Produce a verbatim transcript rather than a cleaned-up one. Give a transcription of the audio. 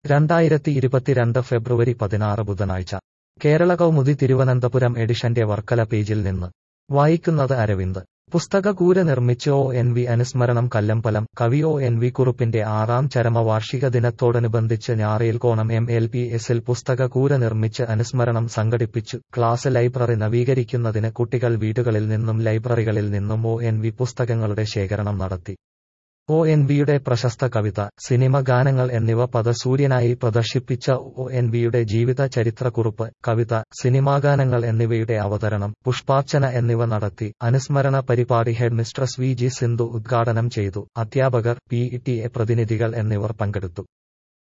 രണ്ടായിരത്തി ഇരുപത്തിരണ്ട് ഫെബ്രുവരി പതിനാറ് ബുധനാഴ്ച കേരള കൗമുദി തിരുവനന്തപുരം എഡിഷന്റെ വർക്കല പേജിൽ നിന്ന് വായിക്കുന്നത് അരവിന്ദ്. പുസ്തകക്കൂര നിർമ്മിച്ച് ഒ എൻ വി അനുസ്മരണം കല്ലമ്പലം. കവി ഒ എൻ വി കുറുപ്പിന്റെ ആറാം ചരമവാർഷിക ദിനത്തോടനുബന്ധിച്ച് ഞാറേൽക്കോണം എം എൽ പി എസിൽ പുസ്തകക്കൂര നിർമ്മിച്ച് അനുസ്മരണം സംഘടിപ്പിച്ചു. ക്ലാസ് ലൈബ്രറി നവീകരിക്കുന്നതിന് കുട്ടികൾ വീടുകളിൽ നിന്നും ലൈബ്രറികളിൽ നിന്നും ഒ എൻ വി പുസ്തകങ്ങളുടെ ശേഖരണം നടത്തി. ഒ എൻ വിയുടെ പ്രശസ്ത കവിത, സിനിമ ഗാനങ്ങൾ എന്നിവ പദസൂര്യനായി പ്രദർശിപ്പിച്ച ഒ എൻ വിയുടെ ജീവിത ചരിത്രക്കുറിപ്പ്, കവിത, സിനിമാഗാനങ്ങൾ എന്നിവയുടെ അവതരണം, പുഷ്പാർച്ചന എന്നിവ നടത്തി. അനുസ്മരണ പരിപാടി head mistress V G Sindhu ഉദ്ഘാടനം ചെയ്തു. അധ്യാപകർ, പി ടി എ പ്രതിനിധികൾ എന്നിവർ പങ്കെടുത്തു.